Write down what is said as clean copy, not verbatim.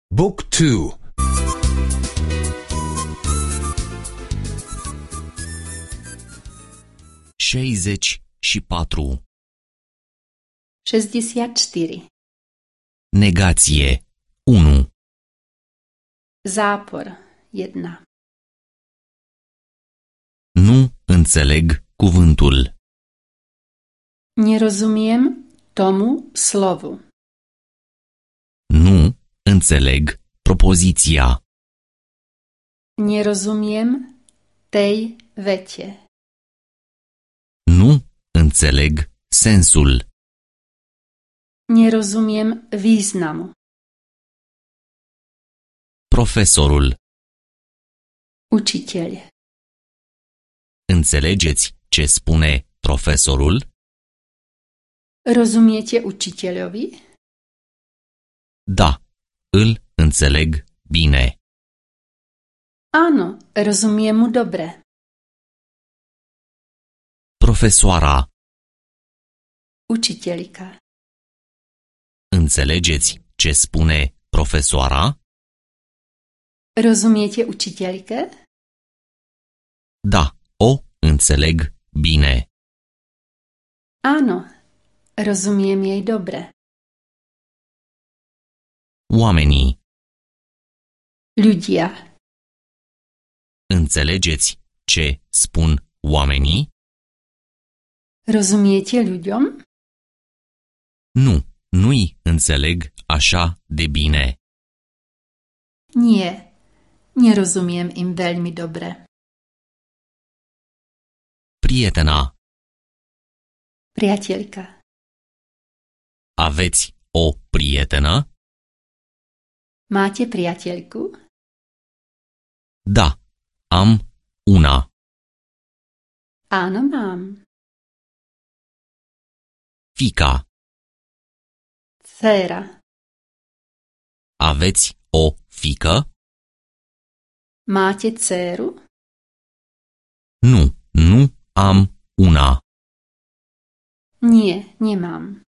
Book 2. 64. 64. Negație 1. Zápor 1. Nu înțeleg cuvântul. Nie rozumiem tomu slovu. Nu înțeleg propoziția. Nie rozumiem tej vecie. Nu înțeleg sensul. Nie rozumiem významu. Profesorul. Učiteľ. Înțelegeți ce spune profesorul? Rozumiete učiteľovi? Da, îl înțeleg bine. Áno, rozumiem mu dobre. Profesoara. Učiteľka. Înțelegeți ce spune profesoara? Rozumiete učiteľke? Da, o înțeleg bine. Áno, rozumiem jej dobre. Oamenii. Ľudia. Înțelegeți ce spun oamenii? Rozumiete ľuďom? Nu, nu-i înțeleg așa de bine. Nie, nerozumiem im veľmi dobre. Prietena. Priateľka. Aveți o prietenă? Máte priateľku? Da, am una. Áno, mám. Fica. Dcéra. Aveți o fică? Máte dcéru? Nu, nu am una. Nie, nemám.